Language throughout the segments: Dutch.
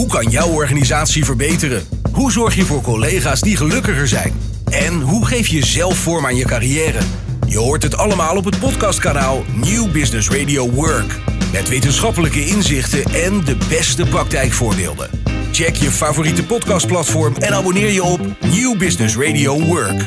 Hoe kan jouw organisatie verbeteren? Hoe zorg je voor collega's die gelukkiger zijn? En hoe geef je zelf vorm aan je carrière? Je hoort het allemaal op het podcastkanaal New Business Radio Work. Met wetenschappelijke inzichten en de beste praktijkvoorbeelden. Check je favoriete podcastplatform en abonneer je op New Business Radio Work.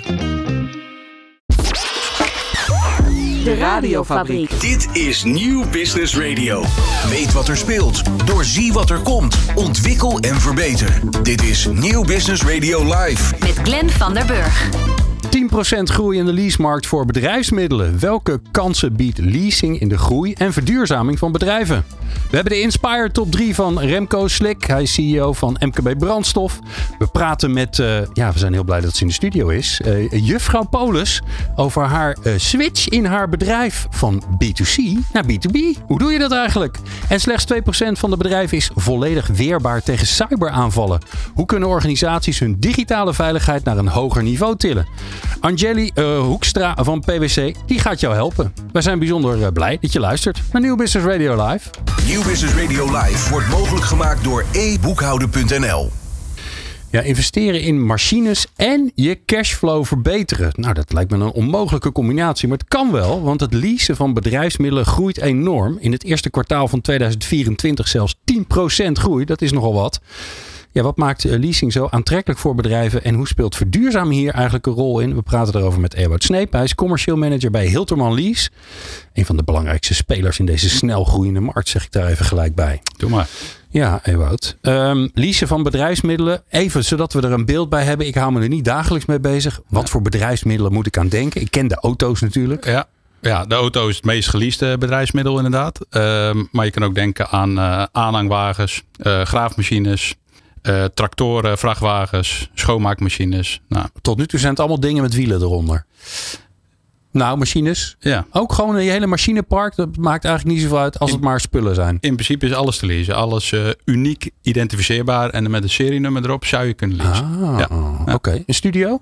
De Radiofabriek. Dit is New Business Radio. Weet wat er speelt. Doorzie wat er komt. Ontwikkel en verbeter. Dit is New Business Radio Live. Met Glenn van der Burg. 10% groei in de leasemarkt voor bedrijfsmiddelen. Welke kansen biedt leasing in de groei en verduurzaming van bedrijven? We hebben de Inspire Top 3 van Remco Slik. Hij is CEO van MKB Brandstof. We praten met, we zijn heel blij dat ze in de studio is, juffrouw Polis over haar switch in haar bedrijf van B2C naar B2B. Hoe doe je dat eigenlijk? En slechts 2% van de bedrijven is volledig weerbaar tegen cyberaanvallen. Hoe kunnen organisaties hun digitale veiligheid naar een hoger niveau tillen? Angeli Hoekstra van PwC, die gaat jou helpen. Wij zijn bijzonder blij dat je luistert naar New Business Radio Live. New Business Radio Live wordt mogelijk gemaakt door e-boekhouden.nl. Ja, investeren in machines en je cashflow verbeteren. Nou, dat lijkt me een onmogelijke combinatie, maar het kan wel, want het leasen van bedrijfsmiddelen groeit enorm. In het eerste kwartaal van 2024 zelfs 10% groei, dat is nogal wat. Ja, wat maakt leasing zo aantrekkelijk voor bedrijven en hoe speelt verduurzaming hier eigenlijk een rol in? We praten erover met Ewout Sneep. Hij is commercieel manager bij Hilterman Lease. Een van de belangrijkste spelers in deze snel groeiende markt, zeg ik daar even gelijk bij. Doe maar. Ja, Ewout. Leasen van bedrijfsmiddelen. Even, zodat we er een beeld bij hebben. Ik hou me er niet dagelijks mee bezig. Wat voor bedrijfsmiddelen moet ik aan denken? Ik ken de auto's natuurlijk. Ja, de auto is het meest geleaste bedrijfsmiddel inderdaad. Maar je kan ook denken aan aanhangwagens, graafmachines, tractoren, vrachtwagens, schoonmaakmachines. Nou. Tot nu toe zijn het allemaal dingen met wielen eronder. Nou, machines. Ja. Ook gewoon je hele machinepark. Dat maakt eigenlijk niet zoveel uit als het maar spullen zijn. In principe is alles te leasen. Alles uniek identificeerbaar. En met een serienummer erop zou je kunnen leasen. Oké. Een studio?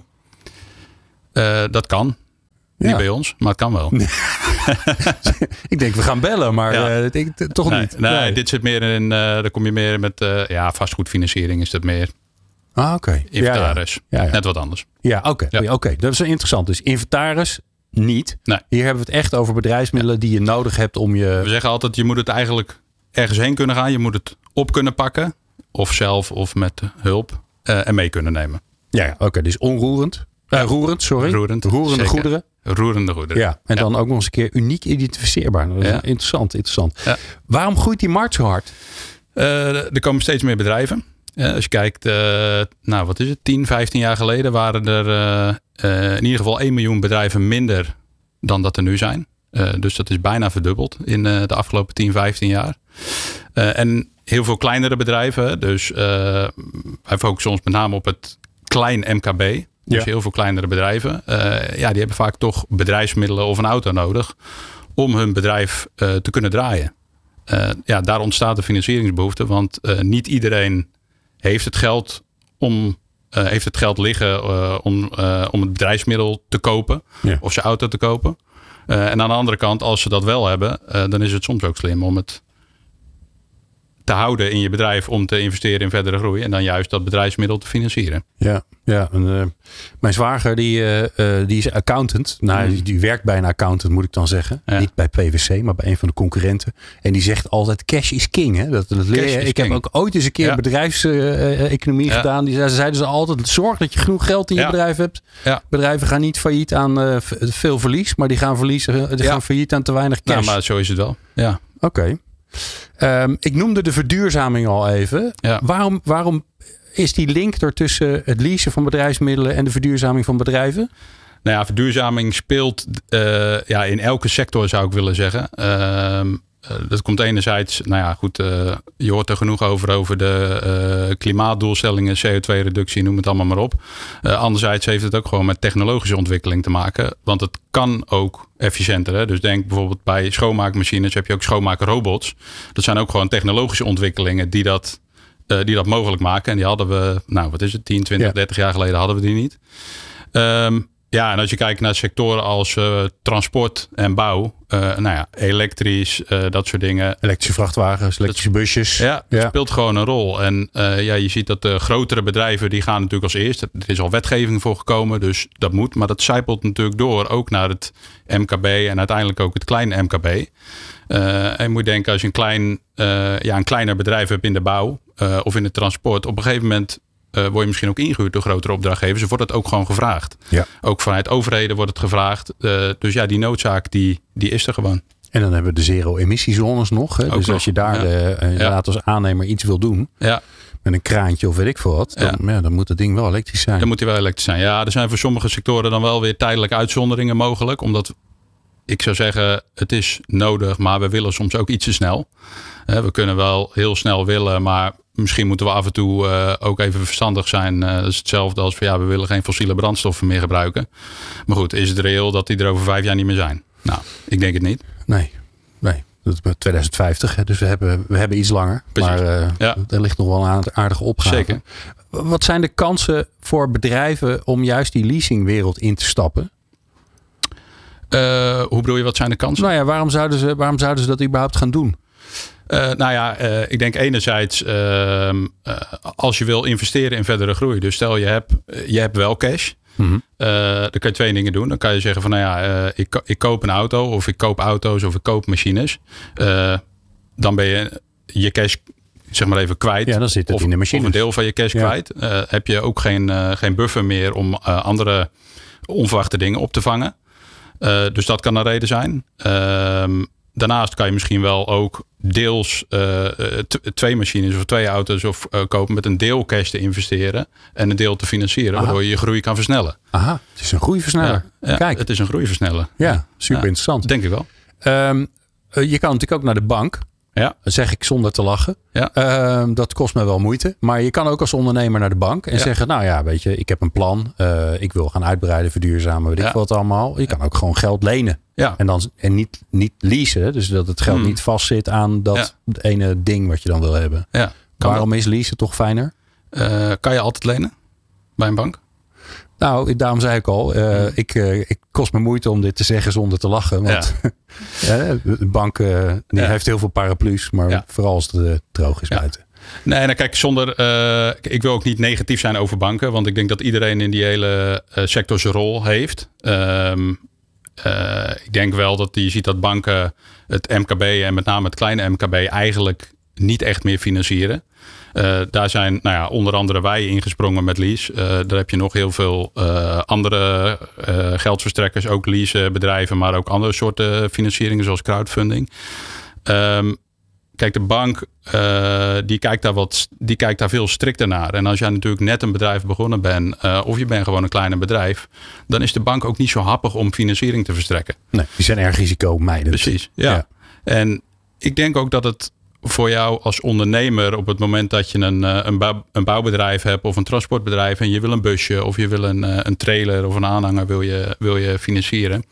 Dat kan. Niet bij ons, maar het kan wel. Ik denk, we gaan bellen, maar toch niet. Nee, dit zit meer in... daar kom je meer met vastgoedfinanciering is dat meer. Oké. Inventaris. Ja. Net wat anders. Ja, oké. Dat is interessant. Dus inventaris niet. Nee. Hier hebben we het echt over bedrijfsmiddelen die je nodig hebt om je... We zeggen altijd, je moet het eigenlijk ergens heen kunnen gaan. Je moet het op kunnen pakken. Of zelf of met hulp. En mee kunnen nemen. Ja, oké. Dus onroerend. Roerende goederen. Roerende goederen. Ja, en dan ook nog eens een keer uniek identificeerbaar. Dat is interessant. Ja. Waarom groeit die markt zo hard? Er komen steeds meer bedrijven. Als je kijkt, 10, 15 jaar geleden waren er in ieder geval 1 miljoen bedrijven minder dan dat er nu zijn. Dus dat is bijna verdubbeld in de afgelopen 10, 15 jaar. En heel veel kleinere bedrijven. Dus wij focussen ons met name op het klein MKB. Dus heel veel kleinere bedrijven. Die hebben vaak toch bedrijfsmiddelen of een auto nodig om hun bedrijf te kunnen draaien. Daar ontstaat de financieringsbehoefte. Want niet iedereen heeft het geld liggen om het bedrijfsmiddel te kopen. Ja. Of zijn auto te kopen. En aan de andere kant, als ze dat wel hebben, dan is het soms ook slim om het te houden in je bedrijf om te investeren in verdere groei. En dan juist dat bedrijfsmiddel te financieren. Ja. Mijn zwager die is accountant. Nou, die werkt bij een accountant, moet ik dan zeggen. Ja. Niet bij PwC, maar bij een van de concurrenten. En die zegt altijd, cash is king. Hè? Dat leer je. Ik heb ook ooit eens een keer bedrijfseconomie gedaan. Ze zeiden ze altijd, zorg dat je genoeg geld in je bedrijf hebt. Ja. Bedrijven gaan niet failliet aan veel verlies. Maar die gaan gaan failliet aan te weinig cash. Nou, maar zo is het wel. Ja. Oké. Ik noemde de verduurzaming al even. Ja. Waarom is die link er tussen het leasen van bedrijfsmiddelen en de verduurzaming van bedrijven? Nou ja, verduurzaming speelt in elke sector, zou ik willen zeggen. Dat komt enerzijds, je hoort er genoeg over de klimaatdoelstellingen, CO2-reductie, noem het allemaal maar op. Anderzijds heeft het ook gewoon met technologische ontwikkeling te maken. Want het kan ook efficiënter. Hè? Dus denk bijvoorbeeld bij schoonmaakmachines heb je ook schoonmaakrobots. Dat zijn ook gewoon technologische ontwikkelingen die dat mogelijk maken. En die hadden we, 10, 20, 30 jaar geleden hadden we die niet. Ja, en als je kijkt naar sectoren als transport en bouw, elektrisch, dat soort dingen. Elektrische vrachtwagens, elektrische busjes. Ja, dat speelt gewoon een rol. En je ziet dat de grotere bedrijven, die gaan natuurlijk als eerst. Er is al wetgeving voor gekomen, dus dat moet. Maar dat zijpelt natuurlijk door, ook naar het MKB en uiteindelijk ook het kleine MKB. En je moet denken, als je een kleiner bedrijf hebt in de bouw of in het transport, op een gegeven moment word je misschien ook ingehuurd door grotere opdrachtgevers. Dus wordt het ook gewoon gevraagd. Ja. Ook vanuit overheden wordt het gevraagd. Dus die noodzaak die is er gewoon. En dan hebben we de zero-emissiezones nog. Hè? Dus als je daar inderdaad als aannemer iets wil doen. Ja. Met een kraantje of weet ik veel wat. Dan moet het ding wel elektrisch zijn. Dan moet hij wel elektrisch zijn. Ja, er zijn voor sommige sectoren dan wel weer tijdelijke uitzonderingen mogelijk. Omdat ik zou zeggen, het is nodig, maar we willen soms ook iets te snel. We kunnen wel heel snel willen, maar misschien moeten we af en toe ook even verstandig zijn. Dat is hetzelfde als we willen geen fossiele brandstoffen meer gebruiken. Maar goed, is het reëel dat die er over 5 jaar niet meer zijn? Nou, ik denk het niet. Nee. Dat is 2050, hè? Dus we hebben iets langer. Precies. Maar er ligt nog wel een aardige opgave. Zeker. Wat zijn de kansen voor bedrijven om juist die leasingwereld in te stappen? Hoe bedoel je, wat zijn de kansen? Nou ja, waarom zouden ze dat überhaupt gaan doen? Ik denk enerzijds als je wil investeren in verdere groei. Dus stel je hebt wel cash. Mm-hmm. Dan kan je 2 dingen doen. Dan kan je zeggen van ik koop een auto of ik koop auto's of ik koop machines. Dan ben je cash zeg maar even kwijt. Ja, dan zit het in de machines. Of een deel van je cash kwijt. Heb je ook geen buffer meer om andere onverwachte dingen op te vangen. Dus dat kan een reden zijn. Daarnaast kan je misschien wel ook deels 2 machines of 2 auto's kopen met een deel cash te investeren en een deel te financieren, waardoor je je groei kan versnellen. Aha, het is een groeiversneller. Ja, kijk. Het is een groeiversneller. Ja, super interessant. Denk ik wel. Je kan natuurlijk ook naar de bank. Ja. Dat zeg ik zonder te lachen. Ja. Dat kost me wel moeite. Maar je kan ook als ondernemer naar de bank en zeggen, nou ja, weet je, ik heb een plan. Ik wil gaan uitbreiden, verduurzamen, weet ik wat allemaal. Je kan ook gewoon geld lenen. Ja. En niet leasen. Dus dat het geld niet vastzit aan dat ene ding wat je dan wil hebben. Ja. Waarom is leasen toch fijner? Kan je altijd lenen bij een bank? Nou, daarom zei ik al, ik kost me moeite om dit te zeggen zonder te lachen. Want de bank heeft heel veel paraplu's, maar vooral als het droog is buiten. Nee, nou kijk, ik wil ook niet negatief zijn over banken, want ik denk dat iedereen in die hele sector zijn rol heeft. Ik denk wel dat je ziet dat banken het MKB en met name het kleine MKB eigenlijk niet echt meer financieren. Daar zijn onder andere wij ingesprongen met lease. Daar heb je nog heel veel andere geldverstrekkers, ook leasebedrijven, maar ook andere soorten financieringen zoals crowdfunding. Kijk, de bank die kijkt daar veel strikter naar. En als jij natuurlijk net een bedrijf begonnen bent, of je bent gewoon een kleiner bedrijf, dan is de bank ook niet zo happig om financiering te verstrekken. Nee, die zijn erg risicomijdend. Precies, ja. En ik denk ook dat het voor jou als ondernemer op het moment dat je een bouwbedrijf hebt of een transportbedrijf en je wil een busje of je wil een trailer of een aanhanger wil je financieren.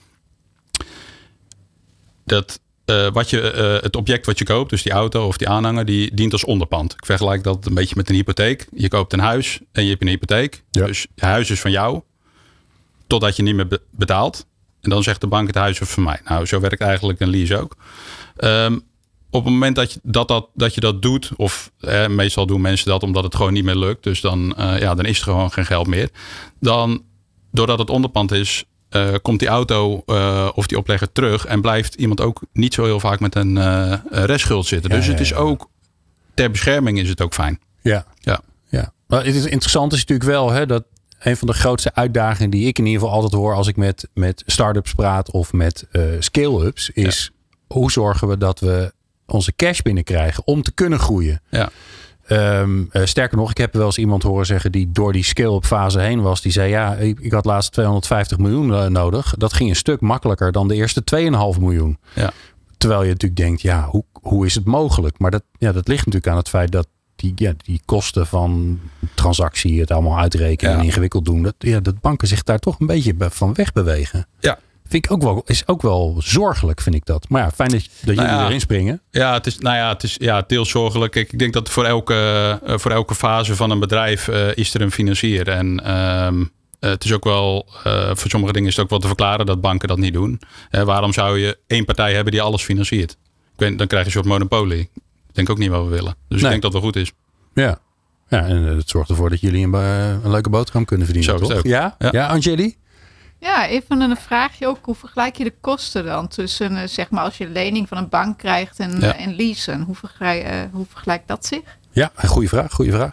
Het object wat je koopt, dus die auto of die aanhanger, die dient als onderpand. Ik vergelijk dat een beetje met een hypotheek. Je koopt een huis en je hebt een hypotheek. Ja. Dus je huis is van jou totdat je niet meer betaalt. En dan zegt de bank, het huis is van mij. Nou, zo werkt eigenlijk een lease ook. Op het moment dat je dat doet, of meestal doen mensen dat omdat het gewoon niet meer lukt. Dus dan is er gewoon geen geld meer. Dan, doordat het onderpand is, komt die auto of die oplegger terug en blijft iemand ook niet zo heel vaak met een restschuld zitten. Dus het is ook, ter bescherming is het ook fijn. Ja. Maar het is interessant is natuurlijk wel dat een van de grootste uitdagingen die ik in ieder geval altijd hoor als ik met start-ups praat of met scale-ups is hoe zorgen we dat we onze cash binnenkrijgen om te kunnen groeien. Ja. Sterker nog, ik heb wel eens iemand horen zeggen die door die scale-up fase heen was. Die zei ik had laatst 250 miljoen nodig. Dat ging een stuk makkelijker dan de eerste 2,5 miljoen. Ja. Terwijl je natuurlijk denkt, hoe is het mogelijk? Maar dat ligt natuurlijk aan het feit dat die kosten van transactie, het allemaal uitrekenen en ingewikkeld doen. Dat banken zich daar toch een beetje van wegbewegen. Ja. Vind ik is ook wel zorgelijk, vind ik dat. Maar ja, fijn dat jullie erin springen. Ja, het is deels zorgelijk. Ik denk dat voor elke fase van een bedrijf is er een financier. En het is ook wel, voor sommige dingen is het ook wel te verklaren dat banken dat niet doen. Waarom zou je één partij hebben die alles financiert? Dan krijg je een soort monopolie. Ik denk ook niet wat we willen. Dus ik denk dat het wel goed is. Ja, en het zorgt ervoor dat jullie een leuke boterham kunnen verdienen. Zo is het ook. Ja, Angeli? Ja, even een vraagje ook. Hoe vergelijk je de kosten dan tussen, zeg maar, als je lening van een bank krijgt en leasen? Hoe vergelijkt dat zich? Ja, goede vraag.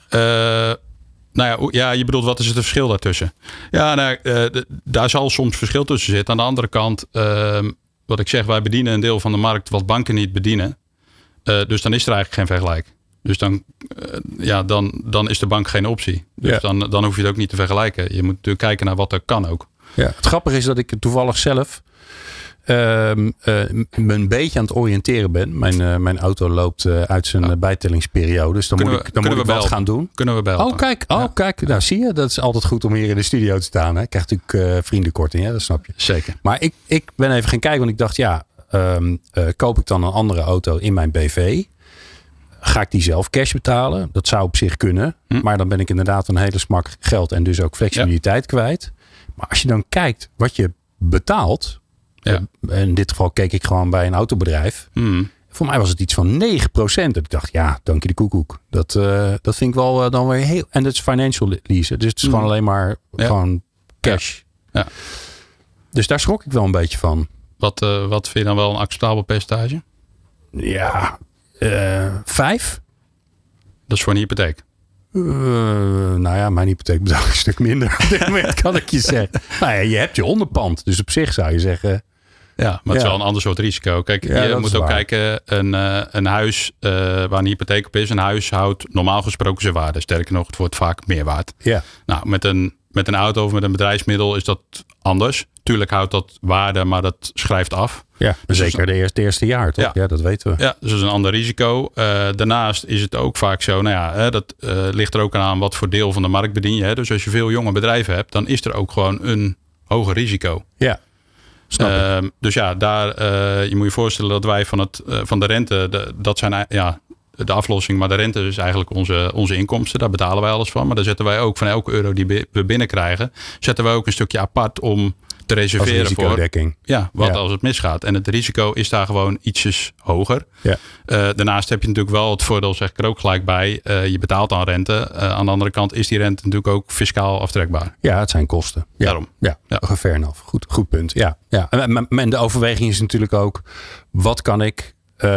Je bedoelt, wat is het verschil daartussen? Ja, daar zal soms verschil tussen zitten. Aan de andere kant, wat ik zeg, wij bedienen een deel van de markt wat banken niet bedienen. Dus dan is er eigenlijk geen vergelijk. Dus dan is de bank geen optie. Dus dan hoef je het ook niet te vergelijken. Je moet natuurlijk kijken naar wat er kan ook. Ja, het grappige is dat ik toevallig zelf me een beetje aan het oriënteren ben. Mijn auto loopt uit zijn bijtellingsperiode. Dus dan moet ik wat gaan doen. Kunnen we bellen? Kijk. Nou, zie je. Dat is altijd goed om hier in de studio te staan. Hè? Ik krijg natuurlijk vriendenkorting. Hè? Dat snap je. Zeker. Maar ik ben even gaan kijken. Want ik dacht, koop ik dan een andere auto in mijn BV? Ga ik die zelf cash betalen? Dat zou op zich kunnen. Maar dan ben ik inderdaad een hele smak geld. En dus ook flexibiliteit kwijt. Maar als je dan kijkt wat je betaalt. In dit geval keek ik gewoon bij een autobedrijf. Voor mij was het iets van 9%. En ik dacht, dank je de koekoek. Dat vind ik wel dan weer heel... En dat is financial lease. Dus het is gewoon alleen maar gewoon cash. Ja. Dus daar schrok ik wel een beetje van. Wat vind je dan wel een acceptabel percentage? Ja, 5. Dat is voor een hypotheek. Mijn hypotheek betaalt een stuk minder. Op dit moment kan ik je zeggen. Je hebt je onderpand. Dus op zich zou je zeggen... Ja, maar het is wel een ander soort risico. Kijk, je moet ook kijken, een huis waar een hypotheek op is. Een huis houdt normaal gesproken zijn waarde. Sterker nog, het wordt vaak meer waard. Ja. Nou, met een auto of met een bedrijfsmiddel is dat anders. Tuurlijk houdt dat waarde, maar dat schrijft af. Ja, dus zeker de eerste jaar, toch? Ja, dat weten we. Ja, dus dat is een ander risico. Daarnaast is het ook vaak zo, dat ligt er ook aan wat voor deel van de markt bedien je. Hè? Dus als je veel jonge bedrijven hebt, dan is er ook gewoon een hoger risico. Ja. Dus je moet je voorstellen dat wij van de rente, dat zijn de aflossing, maar de rente is eigenlijk onze inkomsten. Daar betalen wij alles van. Maar daar zetten wij ook van elke euro die we binnenkrijgen, zetten wij ook een stukje apart om te reserveren als risicodekking. Als het misgaat. En het risico is daar gewoon ietsjes hoger. Ja. Daarnaast heb je natuurlijk wel het voordeel, zeg ik er ook gelijk bij. Je betaalt aan rente. Aan de andere kant is die rente natuurlijk ook fiscaal aftrekbaar. Ja, het zijn kosten. Ja. Daarom. Ja. Fair enough. Goed punt. Ja. En de overweging is natuurlijk ook, wat kan ik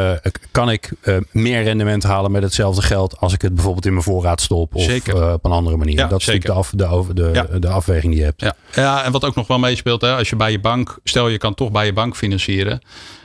meer rendement halen met hetzelfde geld als ik het bijvoorbeeld in mijn voorraad stop of op een andere manier. Dat is natuurlijk de afweging die je hebt. Ja, en wat ook nog wel meespeelt, als je bij je bank, stel je kan toch bij je bank financieren.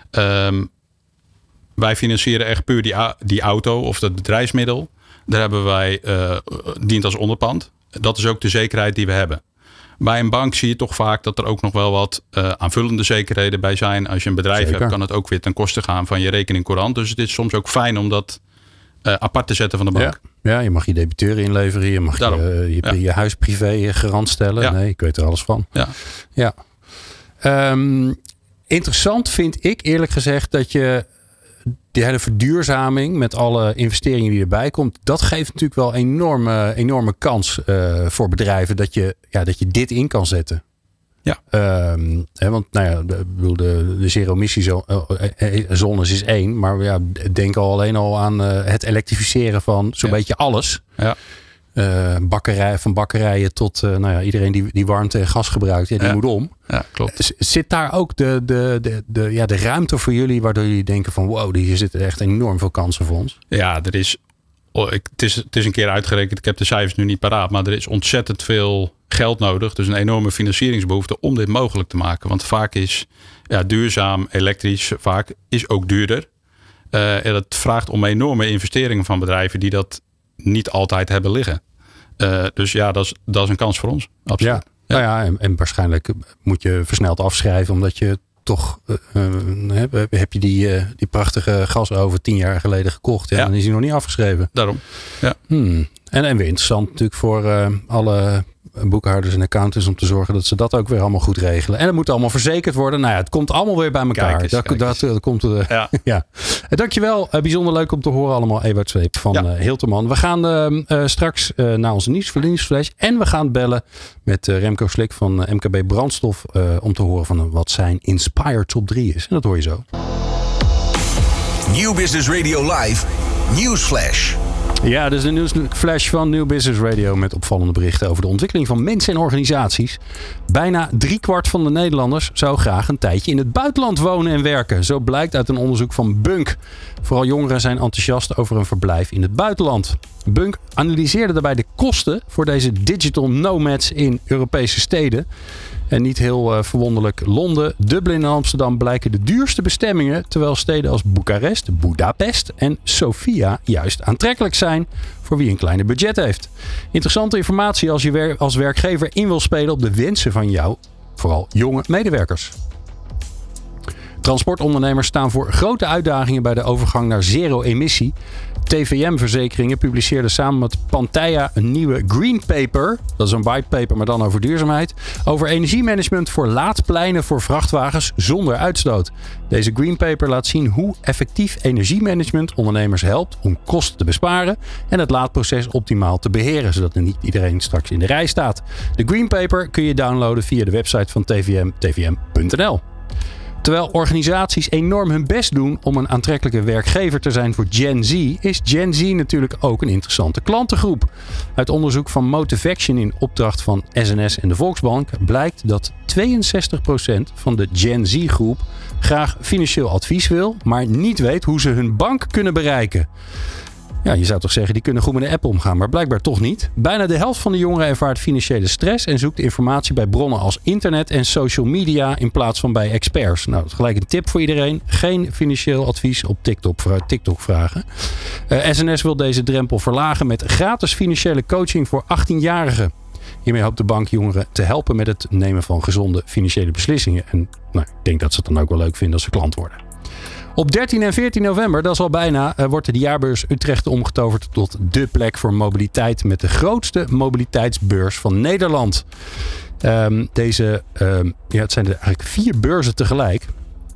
Wij financieren echt puur die auto of dat bedrijfsmiddel. Daar hebben wij dient als onderpand. Dat is ook de zekerheid die we hebben. Bij een bank zie je toch vaak dat er ook nog wel wat aanvullende zekerheden bij zijn. Als je een bedrijf hebt, kan het ook weer ten koste gaan van je rekening courant. Dus het is soms ook fijn om dat apart te zetten van de bank. Ja, je mag je debiteuren inleveren. Je mag je huis privé garant stellen. Ja. Nee, ik weet er alles van. Ja. Interessant vind ik eerlijk gezegd dat je die hele verduurzaming met alle investeringen die erbij komt, dat geeft natuurlijk wel enorme kans voor bedrijven dat je dit in kan zetten. Ja. Want de zero-emissie-zones is 1, maar denk alleen al aan het elektrificeren van zo'n beetje alles. Ja. Van bakkerijen tot iedereen die warmte en gas gebruikt, die moet om. Ja, klopt. Zit daar ook de ruimte voor jullie, waardoor jullie denken van wow, hier zitten echt enorm veel kansen voor ons? Ja, er is. Het is een keer uitgerekend. Ik heb de cijfers nu niet paraat, maar er is ontzettend veel geld nodig. Dus een enorme financieringsbehoefte om dit mogelijk te maken. Want vaak is duurzaam elektrisch vaak is ook duurder. En dat vraagt om enorme investeringen van bedrijven die dat niet altijd hebben liggen. Dus dat is een kans voor ons. Absoluut. En waarschijnlijk moet je versneld afschrijven, omdat je toch heb je die prachtige gasoven 10 jaar geleden gekocht. En dan is die nog niet afgeschreven. Daarom. Ja. En weer interessant natuurlijk voor alle boekhouders en accountants om te zorgen dat ze dat ook weer allemaal goed regelen. En het moet allemaal verzekerd worden. Nou ja, het komt allemaal weer bij elkaar. Dat komt ja. Ja. Dankjewel. Bijzonder leuk om te horen allemaal, Ewout Zweep van Hilterman. We gaan straks naar onze nieuwsflash. En we gaan bellen met Remco Slik van MKB Brandstof om te horen van wat zijn Inspire Top 3 is. En dat hoor je zo. Nieuw Business Radio Live. Nieuwsflash. Ja, dus de nieuwsflash van Nieuw Business Radio met opvallende berichten over de ontwikkeling van mensen en organisaties. Bijna 3/4 van de Nederlanders zou graag een tijdje in het buitenland wonen en werken. Zo blijkt uit een onderzoek van Bunk. Vooral jongeren zijn enthousiast over een verblijf in het buitenland. Bunk analyseerde daarbij de kosten voor deze digital nomads in Europese steden. En niet heel verwonderlijk, Londen, Dublin en Amsterdam blijken de duurste bestemmingen, terwijl steden als Boekarest, Budapest en Sofia juist aantrekkelijk zijn voor wie een kleiner budget heeft. Interessante informatie als je als werkgever in wil spelen op de wensen van jouw, vooral jonge medewerkers. Transportondernemers staan voor grote uitdagingen bij de overgang naar zero-emissie. TVM-verzekeringen publiceerde samen met Pantaya een nieuwe Green Paper. Dat is een whitepaper, maar dan over duurzaamheid. Over energiemanagement voor laadpleinen voor vrachtwagens zonder uitstoot. Deze Green Paper laat zien hoe effectief energiemanagement ondernemers helpt om kosten te besparen en het laadproces optimaal te beheren, zodat er niet iedereen straks in de rij staat. De Green Paper kun je downloaden via de website van TVM, tvm.nl. Terwijl organisaties enorm hun best doen om een aantrekkelijke werkgever te zijn voor Gen Z, is Gen Z natuurlijk ook een interessante klantengroep. Uit onderzoek van Motivaction in opdracht van SNS en de Volksbank blijkt dat 62% van de Gen Z groep graag financieel advies wil, maar niet weet hoe ze hun bank kunnen bereiken. Ja, je zou toch zeggen, die kunnen goed met de app omgaan, maar blijkbaar toch niet. Bijna de helft van de jongeren ervaart financiële stress en zoekt informatie bij bronnen als internet en social media in plaats van bij experts. Nou, dat is gelijk een tip voor iedereen. Geen financieel advies op TikTok vragen. SNS wil deze drempel verlagen met gratis financiële coaching voor 18-jarigen. Hiermee hoopt de bank jongeren te helpen met het nemen van gezonde financiële beslissingen. En ik denk dat ze het dan ook wel leuk vinden als ze klant worden. Op 13 en 14 november, dat is al bijna, wordt de jaarbeurs Utrecht omgetoverd tot de plek voor mobiliteit met de grootste mobiliteitsbeurs van Nederland. Het zijn er eigenlijk 4 beurzen tegelijk.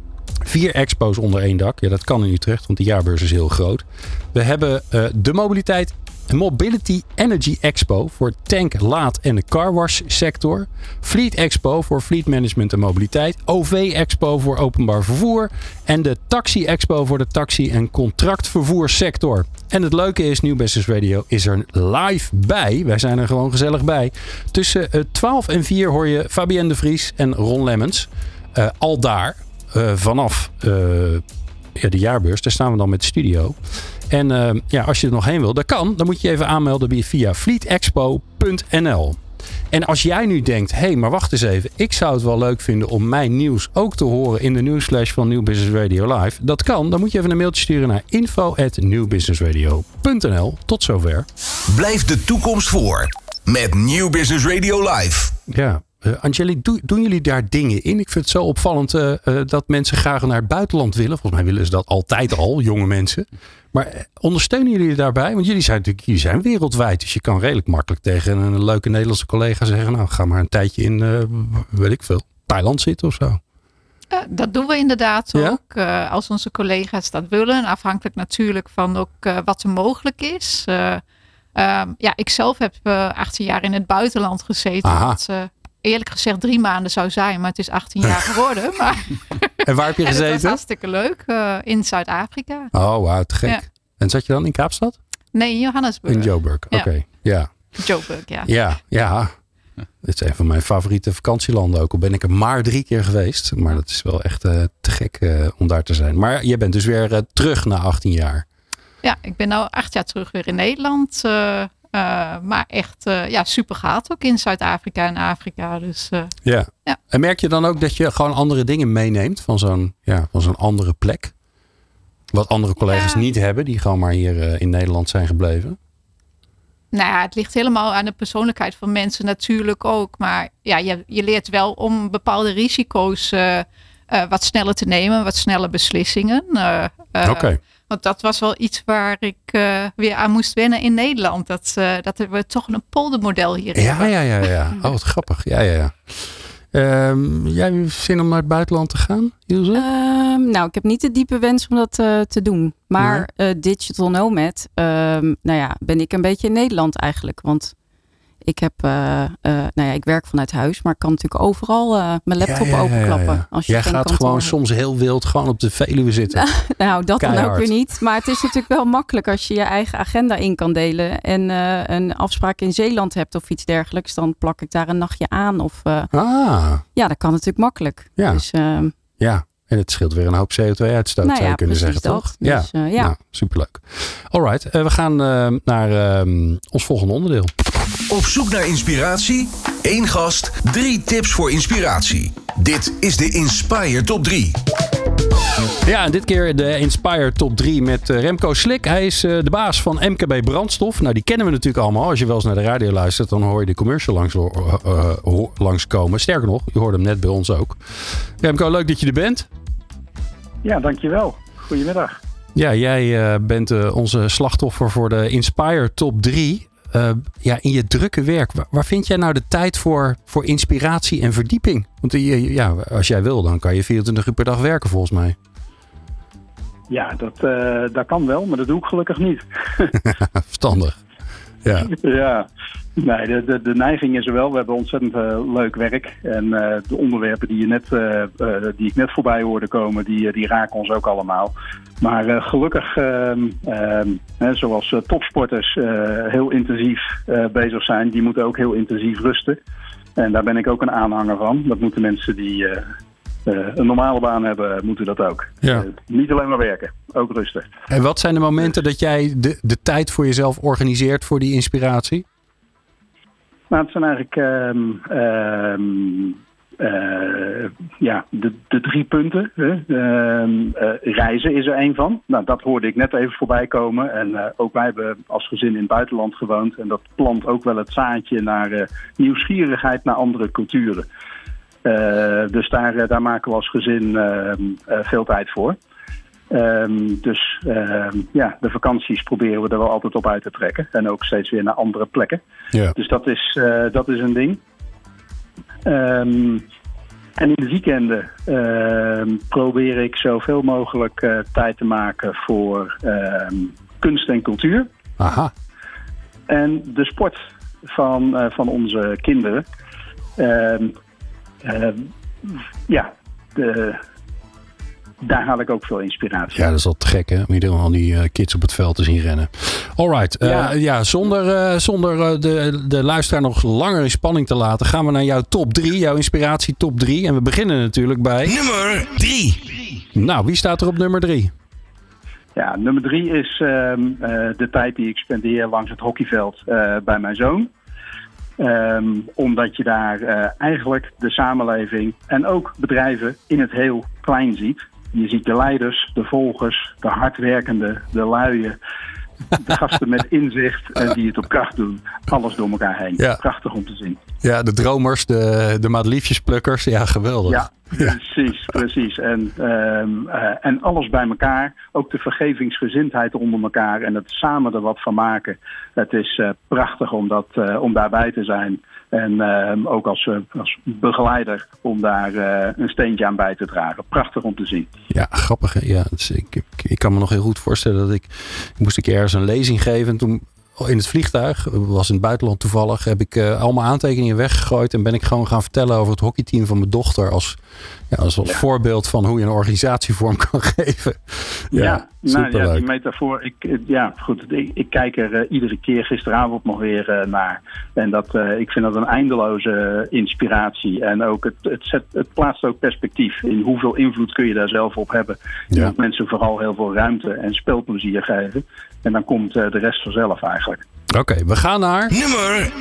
4 expo's onder één dak. Ja, dat kan in Utrecht, want de jaarbeurs is heel groot. We hebben de Mobility Energy Expo voor tank, laad en de carwash sector. Fleet Expo voor fleet management en mobiliteit. OV Expo voor openbaar vervoer. En de Taxi Expo voor de taxi- en contractvervoersector. En het leuke is, Nieuw Business Radio is er live bij. Wij zijn er gewoon gezellig bij. Tussen 12 en 4 hoor je Fabienne de Vries en Ron Lemmens. Al daar, vanaf de jaarbeurs. Daar staan we dan met de studio. En als je er nog heen wil, dat kan. Dan moet je even aanmelden via fleetexpo.nl. En als jij nu denkt, maar wacht eens even. Ik zou het wel leuk vinden om mijn nieuws ook te horen in de nieuwsflash van Nieuw Business Radio Live. Dat kan. Dan moet je even een mailtje sturen naar info@nieuwbusinessradio.nl. Tot zover. Blijf de toekomst voor met Nieuw Business Radio Live. Ja. Angelique, doen jullie daar dingen in? Ik vind het zo opvallend dat mensen graag naar het buitenland willen. Volgens mij willen ze dat altijd al, jonge mensen. Maar ondersteunen jullie daarbij? Want jullie zijn wereldwijd. Dus je kan redelijk makkelijk tegen een leuke Nederlandse collega zeggen, nou, ga maar een tijdje in, weet ik veel, Thailand zitten of zo. Dat doen we inderdaad ook. Als onze collega's dat willen. Afhankelijk natuurlijk van ook wat er mogelijk is. Ik zelf heb 18 jaar in het buitenland gezeten. Wat eerlijk gezegd 3 maanden zou zijn. Maar het is 18 jaar geworden. Maar en waar heb je gezeten? Dat was hartstikke leuk. In Zuid-Afrika. Oh, wauw, te gek. Ja. En zat je dan in Kaapstad? Nee, in Johannesburg. In Joburg, oké. Ja. Joburg, ja. Ja. Dit is een van mijn favoriete vakantielanden ook. Al ben ik er maar 3 keer geweest. Maar dat is wel echt te gek om daar te zijn. Maar je bent dus weer terug na 18 jaar. Ja, ik ben nu 8 jaar terug weer in Nederland. Maar echt super gaaf ook in Zuid-Afrika en Afrika. Dus, ja. En merk je dan ook dat je gewoon andere dingen meeneemt van zo'n andere plek? Wat andere collega's niet hebben, die gewoon maar hier in Nederland zijn gebleven? Nou ja, het ligt helemaal aan de persoonlijkheid van mensen natuurlijk ook. Maar ja, je leert wel om bepaalde risico's wat sneller te nemen, wat snelle beslissingen. Want dat was wel iets waar ik weer aan moest wennen in Nederland. Dat we toch een poldermodel hier hebben. Ja. Oh, wat grappig. Ja. Jij hebt zin om naar het buitenland te gaan, Ilse? Nou, ik heb niet de diepe wens om dat te doen. Maar digital nomad, ben ik een beetje in Nederland eigenlijk. Want ik heb, ik werk vanuit huis, maar ik kan natuurlijk overal mijn laptop openklappen. Ja. Als je Jij gaat gewoon soms heel wild gewoon op de Veluwe zitten. Nou, dat Keihard. dan ook weer niet. Maar het is natuurlijk wel makkelijk als je je eigen agenda in kan delen. En een afspraak in Zeeland hebt of iets dergelijks. Dan plak ik daar een nachtje aan. Of, Ja, dat kan natuurlijk makkelijk. Ja. Dus, ja. En het scheelt weer een hoop CO2-uitstoot, zou je kunnen zeggen, toch? Dus, Nou, superleuk. Alright, we gaan naar ons volgende onderdeel. Op zoek naar inspiratie? 1 gast, 3 tips voor inspiratie. Dit is de Inspire Top 3. Ja, en dit keer de Inspire Top 3 met Remco Slik. Hij is de baas van MKB Brandstof. Nou, die kennen we natuurlijk allemaal. Als je wel eens naar de radio luistert, dan hoor je de commercial langskomen. Sterker nog, je hoorde hem net bij ons ook. Remco, leuk dat je er bent. Ja, dankjewel. Goedemiddag. Ja, jij bent onze slachtoffer voor de Inspire Top 3. In je drukke werk, waar vind jij nou de tijd voor inspiratie en verdieping? Want als jij wil, dan kan je 24 uur per dag werken volgens mij. Ja, dat kan wel, maar dat doe ik gelukkig niet. Verstandig. Ja. Ja, nee, de neiging is er wel. We hebben ontzettend leuk werk. En de onderwerpen die ik net voorbij hoorde komen, die raken ons ook allemaal. Maar gelukkig, zoals topsporters heel intensief bezig zijn, die moeten ook heel intensief rusten. En daar ben ik ook een aanhanger van. Dat moeten mensen die een normale baan hebben, moeten dat ook. Ja. Niet alleen maar werken, ook rusten. En wat zijn de momenten dat jij de tijd voor jezelf organiseert voor die inspiratie? Nou, het zijn eigenlijk de 3 punten. Reizen is er 1 van. Nou, dat hoorde ik net even voorbij komen. En ook wij hebben als gezin in het buitenland gewoond. En dat plant ook wel het zaadje naar nieuwsgierigheid naar andere culturen. Dus daar maken we als gezin veel tijd voor. De vakanties proberen we er wel altijd op uit te trekken. En ook steeds weer naar andere plekken. Ja. Dus dat is een ding. En in de weekenden probeer ik zoveel mogelijk tijd te maken voor kunst en cultuur. Aha. En de sport van onze kinderen. Daar haal ik ook veel inspiratie. Ja, dat is al te gek, hè? Om iedereen al die kids op het veld te zien rennen. Alright. Zonder de luisteraar nog langer in spanning te laten, gaan we naar jouw top 3. Jouw inspiratie top 3. En we beginnen natuurlijk bij nummer 3. Nou, wie staat er op nummer 3? Ja, nummer 3 is de tijd die ik spendeer langs het hockeyveld bij mijn zoon. Omdat je daar eigenlijk de samenleving en ook bedrijven in het heel klein ziet. Je ziet de leiders, de volgers, de hardwerkende, de luien, de gasten met inzicht en die het op kracht doen. Alles door elkaar heen. Ja. Prachtig om te zien. Ja, de dromers, de madeliefjesplukkers. Ja, geweldig. Ja, precies. En alles bij elkaar. Ook de vergevingsgezindheid onder elkaar en het samen er wat van maken. Het is prachtig om daarbij te zijn. En ook als begeleider om daar een steentje aan bij te dragen. Prachtig om te zien. Ja, grappig. Hè? Ja, ik kan me nog heel goed voorstellen dat ik moest een keer ergens een lezing geven. En toen in het vliegtuig, was in het buitenland toevallig, heb ik al mijn aantekeningen weggegooid en ben ik gewoon gaan vertellen over het hockeyteam van mijn dochter als voorbeeld van hoe je een organisatie vorm kan geven. Die metafoor. Ik kijk er iedere keer gisteravond nog weer naar. En ik vind dat een eindeloze inspiratie. En ook het plaatst ook perspectief in hoeveel invloed kun je daar zelf op hebben. Je moet mensen vooral heel veel ruimte en speelplezier geven. En dan komt de rest vanzelf eigenlijk. Oké, we gaan naar nummer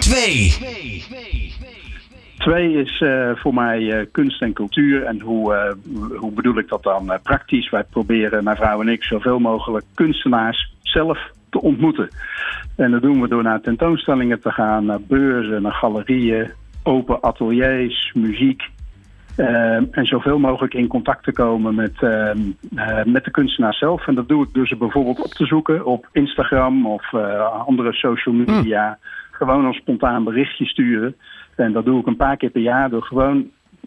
2. 2 is voor mij kunst en cultuur. En hoe bedoel ik dat dan praktisch? Wij proberen, mijn vrouw en ik, zoveel mogelijk kunstenaars zelf te ontmoeten. En dat doen we door naar tentoonstellingen te gaan, naar beurzen, naar galerieën, open ateliers, muziek. En zoveel mogelijk in contact te komen met de kunstenaar zelf. En dat doe ik door ze bijvoorbeeld op te zoeken op Instagram of andere social media. Gewoon een spontaan berichtje sturen. En dat doe ik een paar keer per jaar door gewoon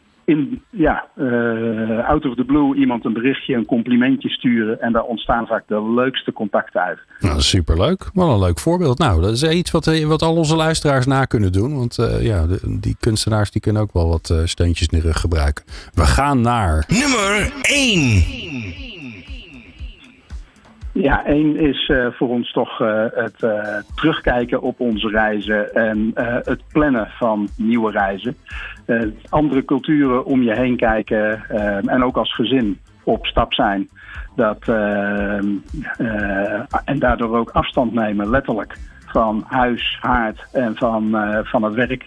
out of the blue iemand een berichtje, een complimentje sturen. En daar ontstaan vaak de leukste contacten uit. Nou, dat is superleuk. Wel een leuk voorbeeld. Nou, dat is iets wat al onze luisteraars na kunnen doen. Want die kunstenaars die kunnen ook wel wat steuntjes in de rug gebruiken. We gaan naar Nummer 1. Ja, 1 is voor ons toch het terugkijken op onze reizen en het plannen van nieuwe reizen. Andere culturen om je heen kijken en ook als gezin op stap zijn. En daardoor ook afstand nemen, letterlijk, van huis, haard en van het werk.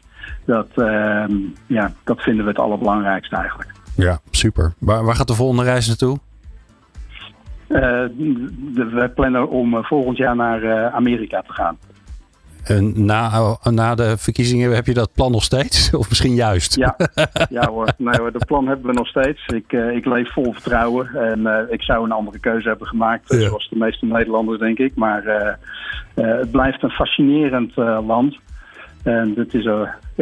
Dat vinden we het allerbelangrijkste eigenlijk. Ja, super. Waar gaat de volgende reis naartoe? We plannen om volgend jaar naar Amerika te gaan. En na de verkiezingen heb je dat plan nog steeds? Of misschien juist? Ja hoor. Nee hoor, dat plan hebben we nog steeds. Ik leef vol vertrouwen. En ik zou een andere keuze hebben gemaakt. Zoals de meeste Nederlanders, denk ik. Maar het blijft een fascinerend land. En dat is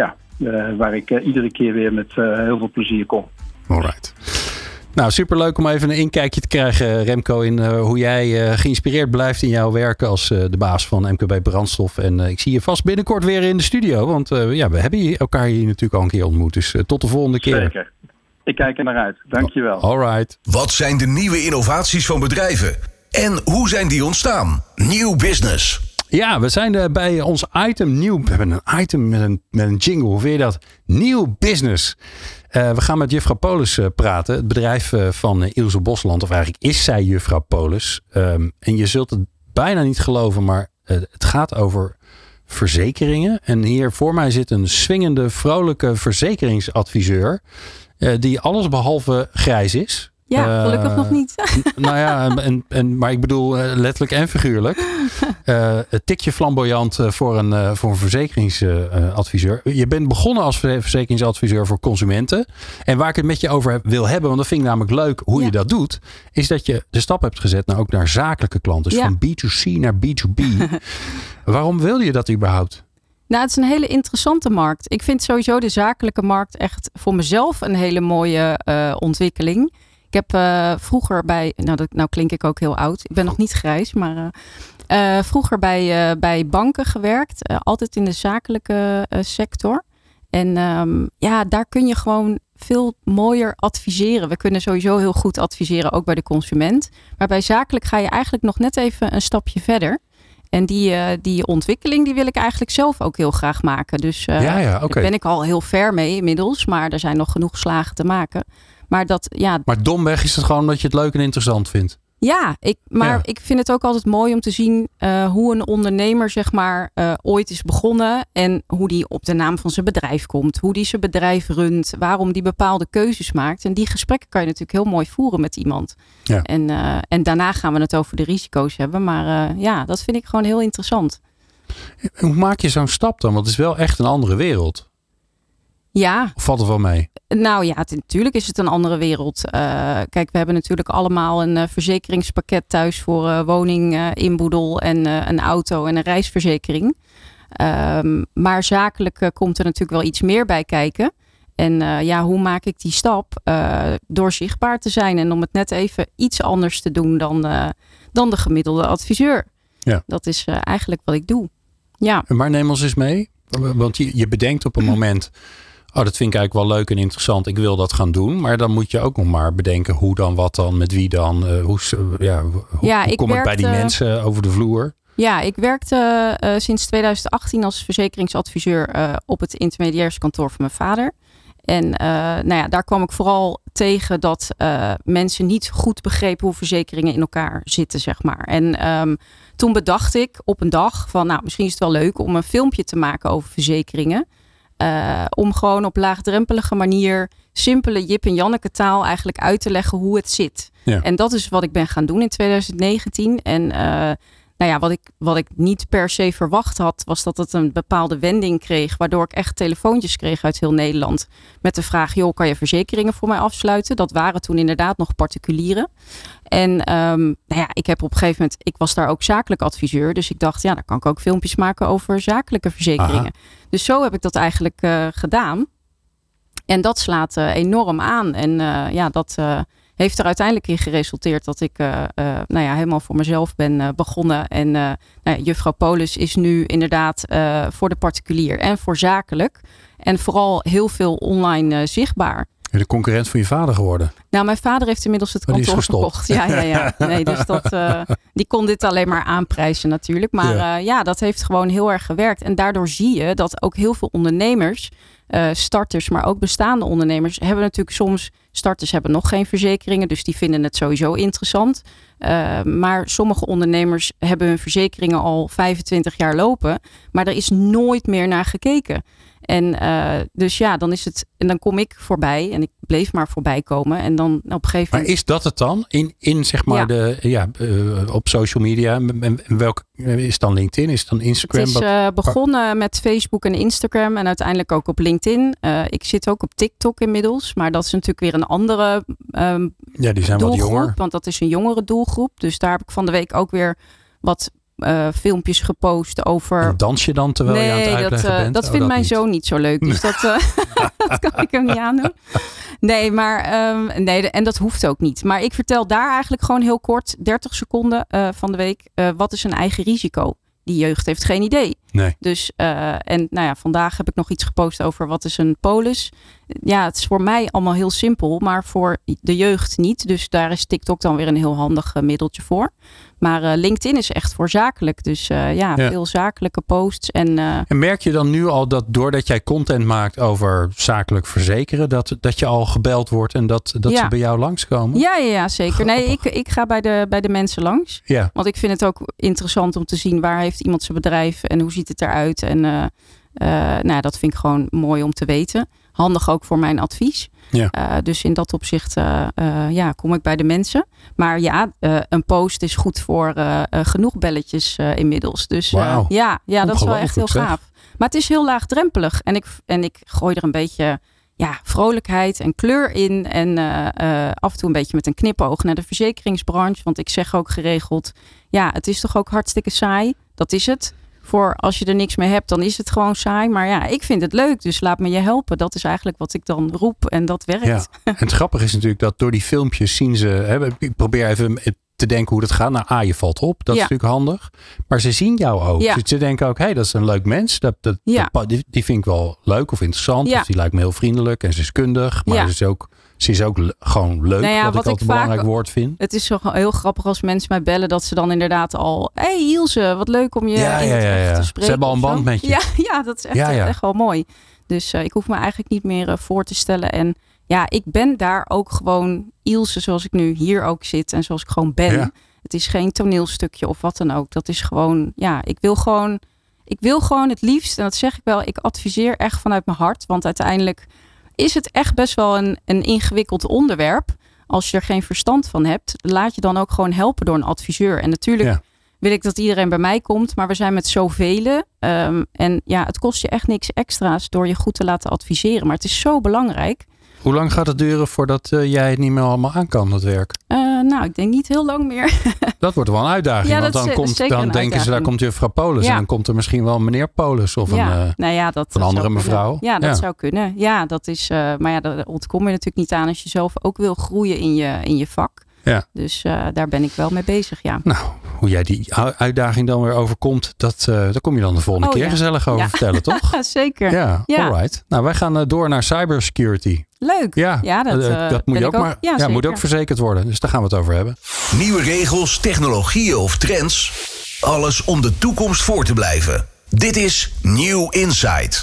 waar ik iedere keer weer met heel veel plezier kom. Alright. Nou, superleuk om even een inkijkje te krijgen, Remco, in hoe jij geïnspireerd blijft in jouw werk als de baas van MKB Brandstof. En ik zie je vast binnenkort weer in de studio, want we hebben elkaar hier natuurlijk al een keer ontmoet. Dus tot de volgende keer. Zeker. Ik kijk er naar uit. Dankjewel. Alright. Wat zijn de nieuwe innovaties van bedrijven? En hoe zijn die ontstaan? New Business. Ja, we zijn bij ons item nieuw. We hebben een item met een jingle. Hoe vind je dat? New Business. We gaan met Juffrouw Polis praten. Het bedrijf van Ilse Bosland. Of eigenlijk is zij Juffrouw Polis. En je zult het bijna niet geloven. Maar het gaat over verzekeringen. En hier voor mij zit een swingende, vrolijke verzekeringsadviseur. Die alles behalve grijs is. Ja, gelukkig nog niet. Nou ja, maar ik bedoel letterlijk en figuurlijk. Het tikje flamboyant voor een verzekeringsadviseur. Je bent begonnen als verzekeringsadviseur voor consumenten. En waar ik het met je over wil hebben, want dat vind ik namelijk leuk hoe je dat doet, is dat je de stap hebt gezet ook naar zakelijke klanten. Dus van B2C naar B2B. Waarom wilde je dat überhaupt? Nou, het is een hele interessante markt. Ik vind sowieso de zakelijke markt echt voor mezelf een hele mooie ontwikkeling. Ik heb vroeger nou klink ik ook heel oud. Ik ben nog niet grijs, maar vroeger bij banken gewerkt. Altijd in de zakelijke sector. En daar kun je gewoon veel mooier adviseren. We kunnen sowieso heel goed adviseren, ook bij de consument. Maar bij zakelijk ga je eigenlijk nog net even een stapje verder. En die ontwikkeling die wil ik eigenlijk zelf ook heel graag maken. Dus daar ben ik al heel ver mee inmiddels. Maar er zijn nog genoeg slagen te maken. Maar domweg is het gewoon dat je het leuk en interessant vindt. Ja, ik vind het ook altijd mooi om te zien hoe een ondernemer zeg maar ooit is begonnen. En hoe die op de naam van zijn bedrijf komt. Hoe die zijn bedrijf runt. Waarom die bepaalde keuzes maakt. En die gesprekken kan je natuurlijk heel mooi voeren met iemand. Ja. En daarna gaan we het over de risico's hebben. Maar dat vind ik gewoon heel interessant. Hoe maak je zo'n stap dan? Want het is wel echt een andere wereld. Ja. Of valt het wel mee? Nou ja, natuurlijk is het een andere wereld. Kijk, we hebben natuurlijk allemaal een verzekeringspakket thuis voor woning, inboedel en een auto en een reisverzekering. Maar zakelijk komt er natuurlijk wel iets meer bij kijken. En hoe maak ik die stap? Door zichtbaar te zijn en om het net even iets anders te doen dan de gemiddelde adviseur. Ja. Dat is eigenlijk wat ik doe. Ja. Maar neem ons eens mee. Want je bedenkt op een moment, dat vind ik eigenlijk wel leuk en interessant. Ik wil dat gaan doen. Maar dan moet je ook nog maar bedenken hoe dan, wat dan, met wie dan. Hoe kom ik bij die mensen over de vloer? Ja, ik werkte sinds 2018 als verzekeringsadviseur op het intermediairskantoor van mijn vader. En daar kwam ik vooral tegen dat mensen niet goed begrepen hoe verzekeringen in elkaar zitten, zeg maar. En toen bedacht ik op een dag van, misschien is het wel leuk om een filmpje te maken over verzekeringen. Om gewoon op laagdrempelige manier simpele Jip en Janneke taal eigenlijk uit te leggen hoe het zit. Ja. En dat is wat ik ben gaan doen in 2019. En Nou ja, wat ik niet per se verwacht had, was dat het een bepaalde wending kreeg, waardoor ik echt telefoontjes kreeg uit heel Nederland met de vraag, joh, kan je verzekeringen voor mij afsluiten? Dat waren toen inderdaad nog particulieren. En ik heb op een gegeven moment, ik was daar ook zakelijk adviseur, dus ik dacht, ja, dan kan ik ook filmpjes maken over zakelijke verzekeringen. Aha. Dus zo heb ik dat eigenlijk gedaan. En dat slaat enorm aan. En dat heeft er uiteindelijk in geresulteerd dat ik helemaal voor mezelf ben begonnen. En Juffrouw Polis is nu inderdaad voor de particulier en voor zakelijk. En vooral heel veel online zichtbaar. De concurrent van je vader geworden? Nou, mijn vader heeft inmiddels het kantoor verkocht. Ja. Nee, dus die kon dit alleen maar aanprijzen natuurlijk. Maar dat heeft gewoon heel erg gewerkt. En daardoor zie je dat ook heel veel ondernemers, starters, maar ook bestaande ondernemers, hebben natuurlijk soms, starters hebben nog geen verzekeringen, dus die vinden het sowieso interessant. Maar sommige ondernemers hebben hun verzekeringen al 25 jaar lopen, maar er is nooit meer naar gekeken. En dan is het, en dan kom ik voorbij en ik bleef maar voorbij komen en dan op een gegeven moment. Maar is dat het dan in zeg maar op social media? En welke is dan LinkedIn? Is het dan Instagram? Het is begonnen met Facebook en Instagram en uiteindelijk ook op LinkedIn. Ik zit ook op TikTok inmiddels, maar dat is natuurlijk weer een andere die zijn doelgroep, wat jonger. Want dat is een jongere doelgroep. Dus daar heb ik van de week ook weer wat filmpjes gepost over. En dans je dan terwijl je aan het uitleggen bent? Dat vindt mijn zoon niet zo leuk. Dus dat kan ik hem niet aandoen. Nee, maar en dat hoeft ook niet. Maar ik vertel daar eigenlijk gewoon heel kort, 30 seconden van de week, wat is een eigen risico? Die jeugd heeft geen idee. Nee. Dus vandaag heb ik nog iets gepost over wat is een polis. Ja, het is voor mij allemaal heel simpel, maar voor de jeugd niet. Dus daar is TikTok dan weer een heel handig middeltje voor. Maar LinkedIn is echt voor zakelijk. Dus veel zakelijke posts. En merk je dan nu al dat doordat jij content maakt over zakelijk verzekeren, dat je al gebeld wordt en dat ze bij jou langskomen? Ja, zeker. Nee, ik ga bij de mensen langs. Ja. Want ik vind het ook interessant om te zien waar heeft iemand zijn bedrijf en hoe ziet het eruit. En dat vind ik gewoon mooi om te weten. Handig ook voor mijn advies. Ja. Dus in dat opzicht kom ik bij de mensen. Maar een post is goed voor genoeg belletjes inmiddels. Dus wow. Dat is wel echt heel gaaf. Maar het is heel laagdrempelig. En ik gooi er een beetje vrolijkheid en kleur in. En af en toe een beetje met een knipoog naar de verzekeringsbranche. Want ik zeg ook geregeld, het is toch ook hartstikke saai. Dat is het. Voor als je er niks mee hebt, dan is het gewoon saai. Maar ik vind het leuk, dus laat me je helpen. Dat is eigenlijk wat ik dan roep en dat werkt. Ja. En het grappige is natuurlijk dat door die filmpjes zien ze. Ik probeer even te denken hoe dat gaat. Nou, je valt op. Dat is natuurlijk handig. Maar ze zien jou ook. Ja. Dus ze denken ook, dat is een leuk mens. Die vind ik wel leuk of interessant. Ja. Of die lijkt me heel vriendelijk en ze is kundig. Maar ze is ook gewoon leuk. Wat ik altijd een belangrijk woord vind. Het is zo heel grappig als mensen mij bellen dat ze dan inderdaad al. Hey Ilse, wat leuk om je in het echt te spreken. Ze hebben al een band met je. Ja, dat is echt wel mooi. Dus ik hoef me eigenlijk niet meer voor te stellen. En ik ben daar ook gewoon Ilse zoals ik nu hier ook zit. En zoals ik gewoon ben. Ja. Het is geen toneelstukje of wat dan ook. Dat is gewoon, ik wil gewoon het liefst. En dat zeg ik wel, ik adviseer echt vanuit mijn hart. Want uiteindelijk is het echt best wel een ingewikkeld onderwerp. Als je er geen verstand van hebt, laat je dan ook gewoon helpen door een adviseur. En natuurlijk wil ik dat iedereen bij mij komt, maar we zijn met zoveel. Het kost je echt niks extra's door je goed te laten adviseren. Maar het is zo belangrijk. Hoe lang gaat het duren voordat jij het niet meer allemaal aan kan, dat werk? Ik denk niet heel lang meer. Dat wordt wel een uitdaging. Want dan denken ze, daar komt juffrouw Polis. En dan komt er misschien wel meneer Polis of een andere mevrouw. Ja, dat zou kunnen. Ja, dat is. Maar daar ontkom je natuurlijk niet aan als je zelf ook wil groeien in je vak. Ja. Dus daar ben ik wel mee bezig, ja. Nou, hoe jij die uitdaging dan weer overkomt, daar kom je dan de volgende keer gezellig over vertellen, toch? Zeker. Ja, alright. Nou, wij gaan door naar cybersecurity. Leuk. Ja, dat moet je ook maar. Ja, moet ook verzekerd worden. Dus daar gaan we het over hebben. Nieuwe regels, technologieën of trends. Alles om de toekomst voor te blijven. Dit is New Insight.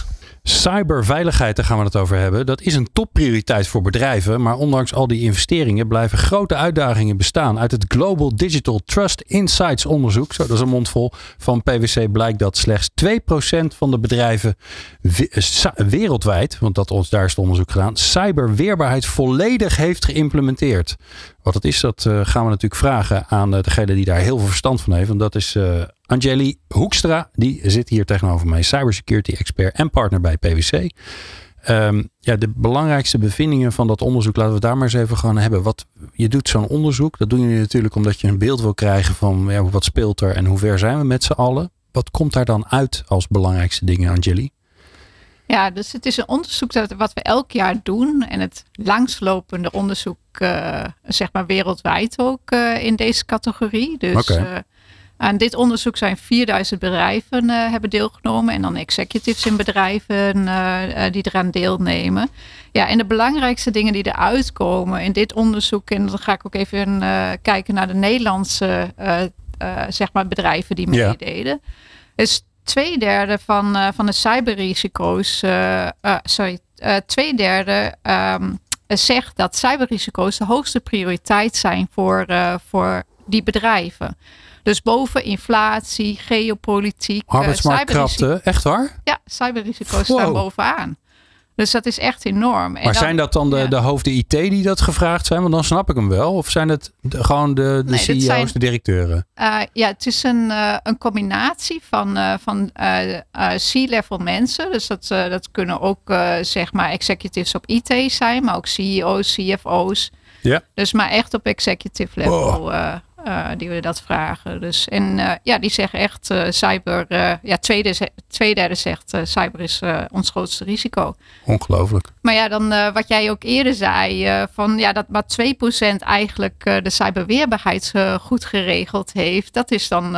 Cyberveiligheid, daar gaan we het over hebben. Dat is een topprioriteit voor bedrijven. Maar ondanks al die investeringen blijven grote uitdagingen bestaan. Uit het Global Digital Trust Insights onderzoek, zo dat is een mondvol, van PwC blijkt dat slechts 2% van de bedrijven wereldwijd, want daar is het onderzoek gedaan, cyberweerbaarheid volledig heeft geïmplementeerd. Wat het is, dat gaan we natuurlijk vragen aan degene die daar heel veel verstand van heeft. En dat is Angeli Hoekstra. Die zit hier tegenover mij. Cybersecurity expert en partner bij PwC. De belangrijkste bevindingen van dat onderzoek, laten we daar maar eens even gaan hebben. Je doet zo'n onderzoek. Dat doen jullie natuurlijk omdat je een beeld wil krijgen van wat speelt er en hoe ver zijn we met z'n allen. Wat komt daar dan uit als belangrijkste dingen, Angeli? Ja, dus het is een onderzoek wat we elk jaar doen. En het langslopende onderzoek, zeg maar wereldwijd ook in deze categorie. Dus aan dit onderzoek zijn 4000 bedrijven hebben deelgenomen. En dan executives in bedrijven die eraan deelnemen. Ja, en de belangrijkste dingen die eruit komen in dit onderzoek. En dan ga ik ook even kijken naar de Nederlandse zeg maar bedrijven die meededen. Dus 2/3 van de cyberrisico's, 2/3 zegt dat cyberrisico's de hoogste prioriteit zijn voor die bedrijven. Dus boven inflatie, geopolitiek, arbeidsmarktkrapte, echt waar? Ja, cyberrisico's staan bovenaan. Dus dat is echt enorm. Maar zijn dat dan de hoofden IT die dat gevraagd zijn? Want dan snap ik hem wel. Of zijn het gewoon de CEO's, de directeuren? Het is een combinatie van C-level mensen. Dus dat kunnen ook zeg maar executives op IT zijn. Maar ook CEO's, CFO's. Ja. Dus maar echt op executive level die we dat vragen. Dus, en die zeggen echt cyber. 2/3 zegt cyber is ons grootste risico. Ongelooflijk. Maar ja, dan wat jij ook eerder zei. Dat maar 2% eigenlijk de cyberweerbaarheid goed geregeld heeft. Dat is dan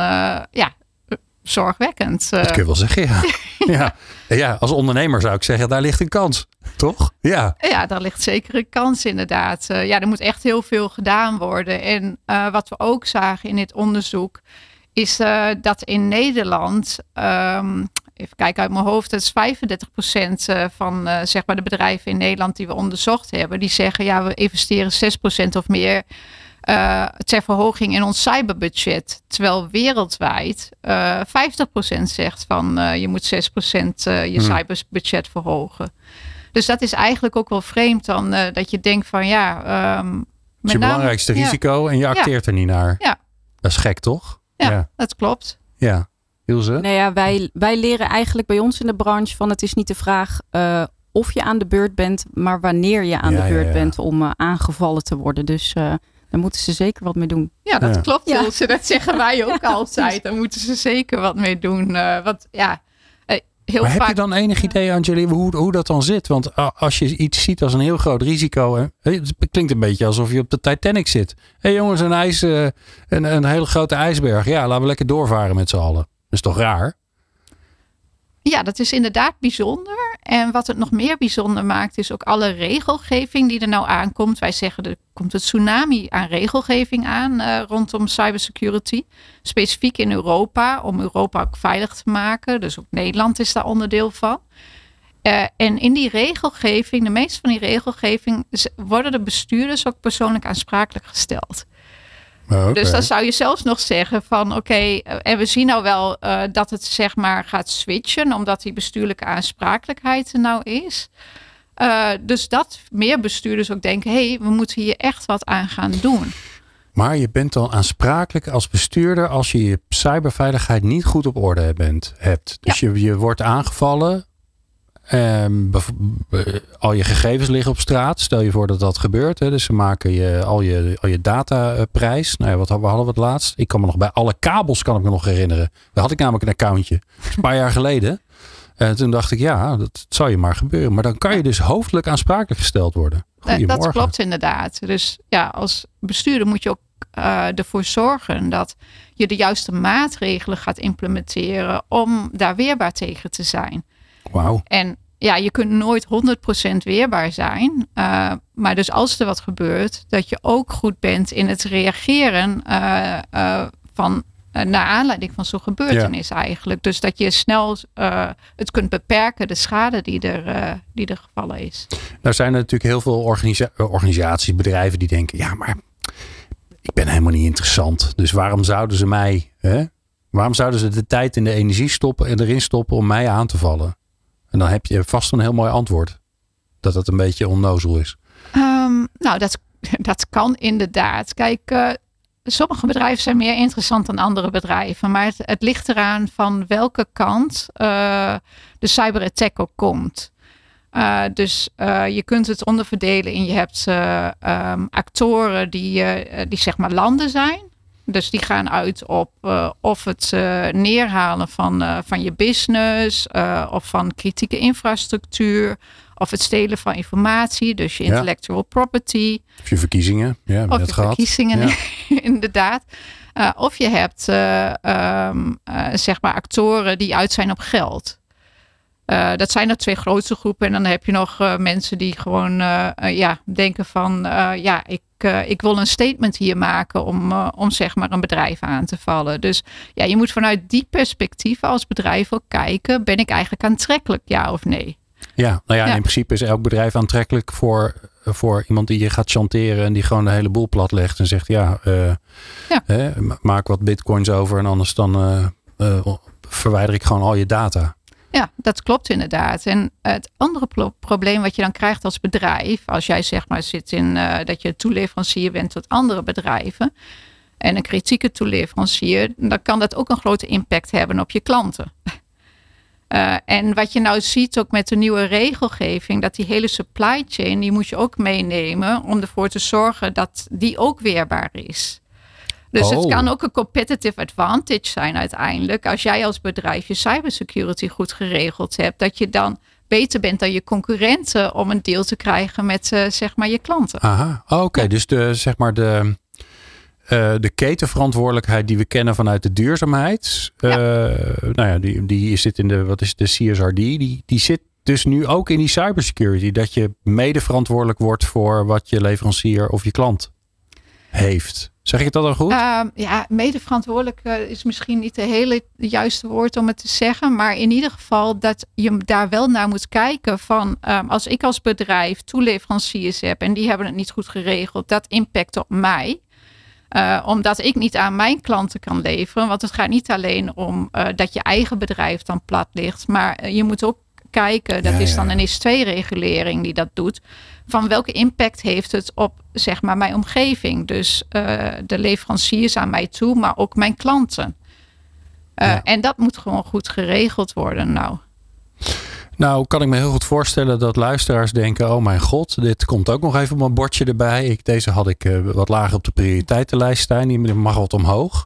zorgwekkend. Dat kun je wel zeggen, ja. Ja, als ondernemer zou ik zeggen, daar ligt een kans. Toch? Ja. Ja, daar ligt zeker een kans inderdaad. Er moet echt heel veel gedaan worden. En wat we ook zagen in dit onderzoek is dat in Nederland, even kijken uit mijn hoofd, dat is 35% van zeg maar de bedrijven in Nederland die we onderzocht hebben. Die zeggen, we investeren 6% of meer ter verhoging in ons cyberbudget. Terwijl wereldwijd 50% zegt van je moet 6% je cyberbudget verhogen. Dus dat is eigenlijk ook wel vreemd dan dat je denkt van het is je belangrijkste risico en je acteert er niet naar. Ja. Dat is gek, toch? Ja, dat klopt. Ja. Ilse? Nou ja, wij leren eigenlijk bij ons in de branche van het is niet de vraag of je aan de beurt bent, maar wanneer je aan de beurt bent om aangevallen te worden. Dus daar moeten ze zeker wat mee doen. Ja, dat klopt. Ilse. Dat zeggen wij ook altijd. Daar moeten ze zeker wat mee doen. Maar heb je dan enig idee, Angeli, hoe dat dan zit? Want als je iets ziet als een heel groot risico. Het klinkt een beetje alsof je op de Titanic zit. Jongens, een hele grote ijsberg. Ja, laten we lekker doorvaren met z'n allen. Dat is toch raar? Ja, dat is inderdaad bijzonder. En wat het nog meer bijzonder maakt is ook alle regelgeving die er nou aankomt. Wij zeggen er komt een tsunami aan regelgeving aan rondom cybersecurity. Specifiek in Europa, om Europa ook veilig te maken. Dus ook Nederland is daar onderdeel van. En in die regelgeving, de meeste van die regelgeving, worden de bestuurders ook persoonlijk aansprakelijk gesteld. Okay. Dus dan zou je zelfs nog zeggen van en we zien nou wel dat het zeg maar gaat switchen, omdat die bestuurlijke aansprakelijkheid er nou is. Dus dat meer bestuurders ook denken, we moeten hier echt wat aan gaan doen. Maar je bent dan aansprakelijk als bestuurder als je je cyberveiligheid niet goed op orde hebt. Dus je wordt aangevallen. Al je gegevens liggen op straat. Stel je voor dat dat gebeurt. Hè. Dus ze maken al je dataprijs. Nou ja, wat hadden we het laatst? Ik kan me nog bij alle kabels kan ik me nog herinneren. Daar had ik namelijk een accountje. Een paar jaar geleden. En toen dacht ik, dat zou je maar gebeuren. Maar dan kan je dus hoofdelijk aansprakelijk gesteld worden. Dat klopt inderdaad. Dus als bestuurder moet je ook ervoor zorgen dat je de juiste maatregelen gaat implementeren om daar weerbaar tegen te zijn. Wauw. En je kunt nooit 100% weerbaar zijn. Maar dus als er wat gebeurt, dat je ook goed bent in het reageren van naar aanleiding van zo'n gebeurtenis eigenlijk. Dus dat je snel het kunt beperken, de schade die er gevallen is. Nou zijn er natuurlijk heel veel organisaties, bedrijven die denken, ja, maar ik ben helemaal niet interessant. Dus waarom zouden ze mij, waarom zouden ze de tijd en de energie stoppen en erin stoppen om mij aan te vallen? En dan heb je vast een heel mooi antwoord. Dat het een beetje onnozel is. Nou, dat kan inderdaad. Kijk, sommige bedrijven zijn meer interessant dan andere bedrijven. Maar het ligt eraan van welke kant de cyberattack ook komt. Dus je kunt het onderverdelen in je hebt actoren die zeg maar landen zijn. Dus die gaan uit op of het neerhalen van je business of van kritieke infrastructuur. Of het stelen van informatie, dus je intellectual property. Of je verkiezingen. Ja, of je verkiezingen, inderdaad. Of je hebt zeg maar actoren die uit zijn op geld. Dat zijn er 2 grootste groepen. En dan heb je nog mensen die gewoon denken van... ik wil een statement hier maken om zeg maar een bedrijf aan te vallen. Dus ja, je moet vanuit die perspectieven als bedrijf ook kijken... ben ik eigenlijk aantrekkelijk, ja of nee? Ja, nou ja, in principe is elk bedrijf aantrekkelijk voor iemand die je gaat chanteren... en die gewoon de hele boel platlegt en zegt... maak wat bitcoins over en anders dan verwijder ik gewoon al je data. Ja, dat klopt inderdaad. En het andere probleem wat je dan krijgt als bedrijf... als jij zeg maar zit in dat je toeleverancier bent tot andere bedrijven... en een kritieke toeleverancier... dan kan dat ook een grote impact hebben op je klanten. En wat je nou ziet ook met de nieuwe regelgeving... dat die hele supply chain, die moet je ook meenemen... om ervoor te zorgen dat die ook weerbaar is. Dus het kan ook een competitive advantage zijn uiteindelijk... als jij als bedrijf je cybersecurity goed geregeld hebt... dat je dan beter bent dan je concurrenten... om een deal te krijgen met zeg maar je klanten. Aha, oké. Dus de ketenverantwoordelijkheid die we kennen vanuit de duurzaamheid... die zit in de CSRD... Die zit dus nu ook in die cybersecurity... dat je mede verantwoordelijk wordt voor wat je leverancier of je klant heeft. Zeg ik het dan goed? Mede verantwoordelijk is misschien niet de hele juiste woord om het te zeggen. Maar in ieder geval dat je daar wel naar moet kijken van... als ik als bedrijf toeleveranciers heb en die hebben het niet goed geregeld... dat impact op mij... omdat ik niet aan mijn klanten kan leveren. Want het gaat niet alleen om dat je eigen bedrijf dan plat ligt. Maar je moet ook kijken, dat is dan een NIS2-regulering die dat doet. Van welke impact heeft het op zeg maar mijn omgeving. Dus de leveranciers aan mij toe, maar ook mijn klanten. En dat moet gewoon goed geregeld worden nou. Nou, kan ik me heel goed voorstellen dat luisteraars denken... oh mijn god, dit komt ook nog even op mijn bordje erbij. Deze had ik wat lager op de prioriteitenlijst staan. Die mag wat omhoog.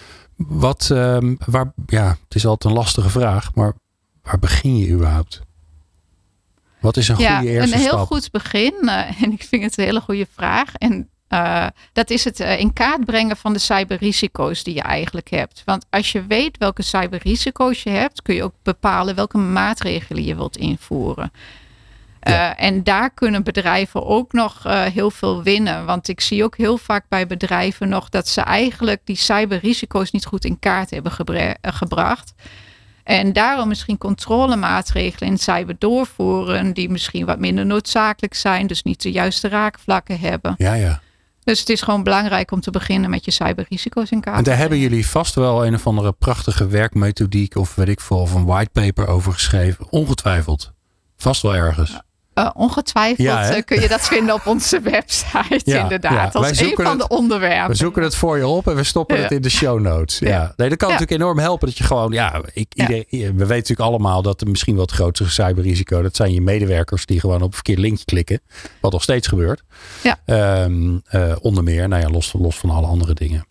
Het is altijd een lastige vraag, maar waar begin je überhaupt? Wat is een goede eerste stap? Een heel goed begin. En ik vind het een hele goede vraag. En dat is het in kaart brengen van de cyberrisico's die je eigenlijk hebt. Want als je weet welke cyberrisico's je hebt... kun je ook bepalen welke maatregelen je wilt invoeren. En daar kunnen bedrijven ook nog heel veel winnen. Want ik zie ook heel vaak bij bedrijven nog... dat ze eigenlijk die cyberrisico's niet goed in kaart hebben gebracht... En daarom misschien controlemaatregelen in cyber doorvoeren... die misschien wat minder noodzakelijk zijn. Dus niet de juiste raakvlakken hebben. Ja. Dus het is gewoon belangrijk om te beginnen met je cyberrisico's in kaart. En daar hebben jullie vast wel een of andere prachtige werkmethodiek... of weet ik veel, of een whitepaper over geschreven. Ongetwijfeld. Vast wel ergens. Ongetwijfeld kun je dat vinden op onze website inderdaad. Als een van de onderwerpen. We zoeken het voor je op en we stoppen het in de show notes. Ja. Nee, dat kan natuurlijk enorm helpen dat je gewoon... we weten natuurlijk allemaal dat er misschien wel het grootste cyberrisico... dat zijn je medewerkers die gewoon op een verkeerd linkje klikken. Wat nog steeds gebeurt. Ja. Onder meer, los van alle andere dingen.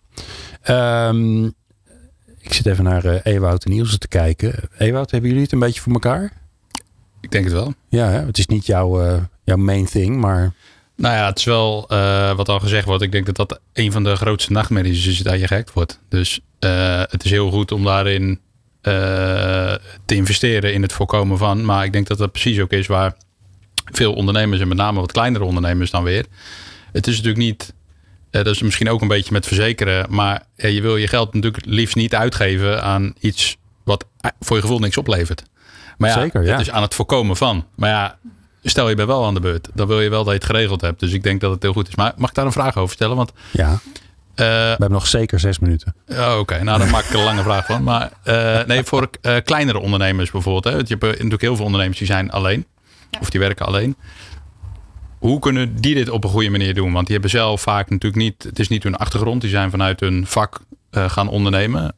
Ik zit even naar Ewout en Niels te kijken. Ewout, hebben jullie het een beetje voor elkaar? Ik denk het wel. Ja, het is niet jouw main thing, maar... Nou ja, het is wel wat al gezegd wordt. Ik denk dat dat een van de grootste nachtmerries is dat je gehackt wordt. Dus het is heel goed om daarin te investeren in het voorkomen van. Maar ik denk dat dat precies ook is waar veel ondernemers en met name wat kleinere ondernemers dan weer. Het is natuurlijk niet Dat is misschien ook een beetje met verzekeren. Maar je wil je geld natuurlijk liefst niet uitgeven aan iets wat voor je gevoel niks oplevert. Maar Zeker, ja. Het is aan het voorkomen van. Maar ja, stel je bent wel aan de beurt. Dan wil je wel dat je het geregeld hebt. Dus ik denk dat het heel goed is. Maar mag ik daar een vraag over stellen? Want, ja. We hebben nog zeker 6 minuten. Oké, nou dan maak ik er een lange vraag van. Maar voor kleinere ondernemers bijvoorbeeld. Hè. Je hebt natuurlijk heel veel ondernemers die zijn alleen. Ja. Of die werken alleen. Hoe kunnen die dit op een goede manier doen? Want die hebben zelf vaak natuurlijk niet... Het is niet hun achtergrond. Die zijn vanuit hun vak gaan ondernemen.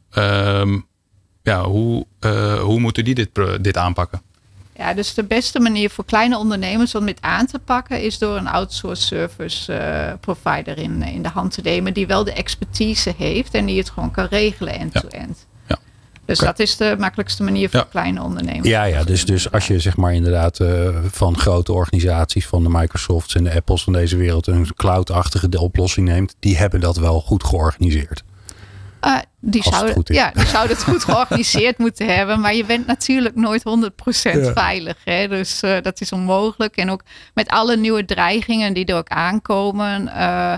Hoe moeten die dit aanpakken? Ja, dus de beste manier voor kleine ondernemers om dit aan te pakken is door een outsourced service provider in de hand te nemen die wel de expertise heeft en die het gewoon kan regelen end-to-end. Ja. Dus dat is de makkelijkste manier voor kleine ondernemers. Ja, dus als je zeg maar inderdaad van grote organisaties, van de Microsofts en de Apples van deze wereld een cloud-achtige oplossing neemt, die hebben dat wel goed georganiseerd. Die zouden het goed georganiseerd moeten hebben. Maar je bent natuurlijk nooit 100% veilig. Hè? Dus dat is onmogelijk. En ook met alle nieuwe dreigingen die er ook aankomen.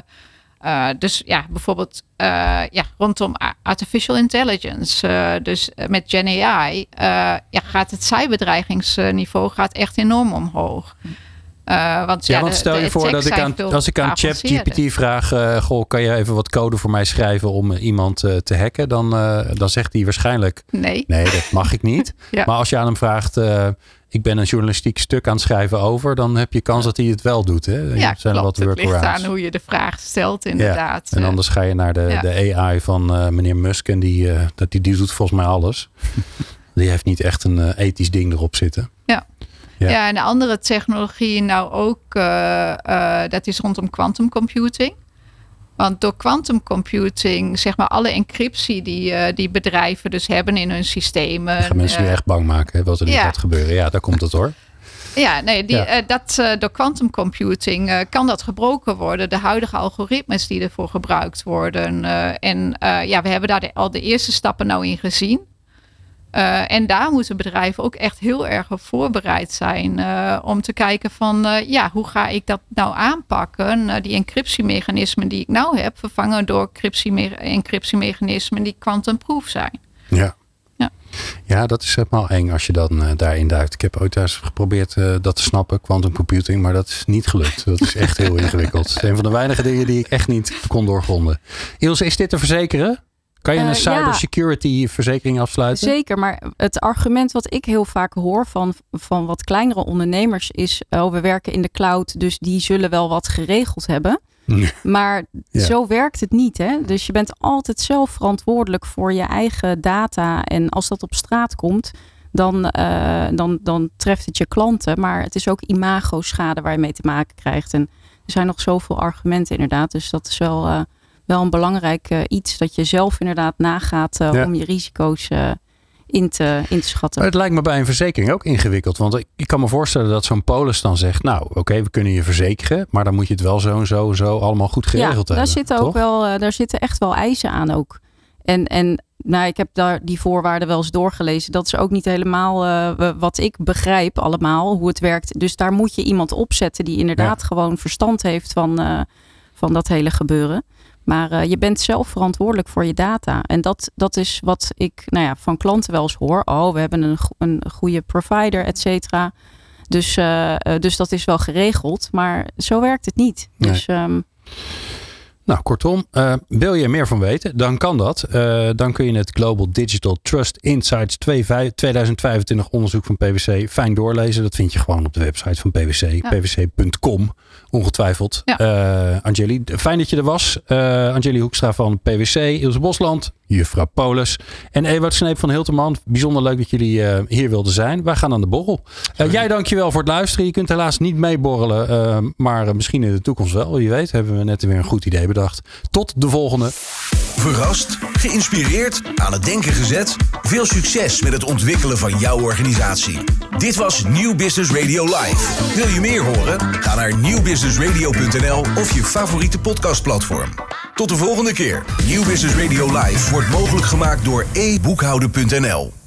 Dus ja, bijvoorbeeld rondom artificial intelligence. Dus met Gen AI gaat het cyberdreigingsniveau echt enorm omhoog. Want stel je voor dat als ik aan ChatGPT vraag, kan je even wat code voor mij schrijven om iemand te hacken? Dan zegt hij waarschijnlijk, nee, dat mag ik niet. Ja. Maar als je aan hem vraagt, ik ben een journalistiek stuk aan het schrijven over, dan heb je kans dat hij het wel doet. Hè? Ja, zijn klopt. Het ligt aan hoe je de vraag stelt inderdaad. Ja. En anders ga je naar de AI van meneer Musk en die doet volgens mij alles. Die heeft niet echt een ethisch ding erop zitten. Ja. Ja, en de andere technologie nou ook, dat is rondom quantum computing. Want door quantum computing, zeg maar alle encryptie die bedrijven dus hebben in hun systemen. Dat gaan mensen nu echt bang maken, hè, wat er nu gaat gebeuren. Ja, daar komt het hoor. Ja, nee, door quantum computing kan dat gebroken worden. De huidige algoritmes die ervoor gebruikt worden. We hebben daar al de eerste stappen nou in gezien. En daar moeten bedrijven ook echt heel erg op voorbereid zijn. Om te kijken van, hoe ga ik dat nou aanpakken? Die encryptiemechanismen die ik nou heb, vervangen door encryptiemechanismen die quantum-proof zijn. Ja, dat is helemaal eng als je dan daarin duikt. Ik heb ooit eens geprobeerd dat te snappen, quantum computing, maar dat is niet gelukt. Dat is echt heel ingewikkeld. Het is een van de weinige dingen die ik echt niet kon doorgronden. Ilse, is dit te verzekeren? Kan je een cybersecurity verzekering afsluiten? Zeker, maar het argument wat ik heel vaak hoor van wat kleinere ondernemers is, we werken in de cloud, dus die zullen wel wat geregeld hebben. Maar zo werkt het niet. Hè? Dus je bent altijd zelf verantwoordelijk voor je eigen data. En als dat op straat komt, dan treft het je klanten. Maar het is ook imago-schade waar je mee te maken krijgt. En er zijn nog zoveel argumenten inderdaad. Dus dat is wel een belangrijk iets. Dat je zelf inderdaad nagaat om je risico's in te schatten. Maar het lijkt me bij een verzekering ook ingewikkeld. Want ik kan me voorstellen dat zo'n polis dan zegt, nou oké, we kunnen je verzekeren, maar dan moet je het wel zo allemaal goed geregeld hebben. Daar zitten echt wel eisen aan ook. En ik heb daar die voorwaarden wel eens doorgelezen. Dat is ook niet helemaal wat ik begrijp allemaal, hoe het werkt. Dus daar moet je iemand opzetten die inderdaad gewoon verstand heeft van dat hele gebeuren. Maar je bent zelf verantwoordelijk voor je data. En dat is wat ik van klanten wel eens hoor. Oh, we hebben een goede provider, et cetera. Dus dat is wel geregeld. Maar zo werkt het niet. Nee. Dus, nou, kortom, wil je er meer van weten? Dan kan dat. Dan kun je het Global Digital Trust Insights 2025 onderzoek van PwC fijn doorlezen. Dat vind je gewoon op de website van PwC. pwc.com, ongetwijfeld. Ja. Angeli, fijn dat je er was. Angeli Hoekstra van PwC, Ilse Bosland, juffrouw Polis en Ewout Sneep van Hilterman. Bijzonder leuk dat jullie hier wilden zijn. Wij gaan aan de borrel. Jij dankjewel voor het luisteren. Je kunt helaas niet meeborrelen, maar misschien in de toekomst wel. Wie weet hebben we net weer een goed idee bedacht. Tot de volgende. Verrast, geïnspireerd, aan het denken gezet. Veel succes met het ontwikkelen van jouw organisatie. Dit was Nieuw Business Radio Live. Wil je meer horen? Ga naar nieuwbusinessradio.nl of je favoriete podcastplatform. Tot de volgende keer. Nieuw Business Radio Live wordt mogelijk gemaakt door eboekhouden.nl.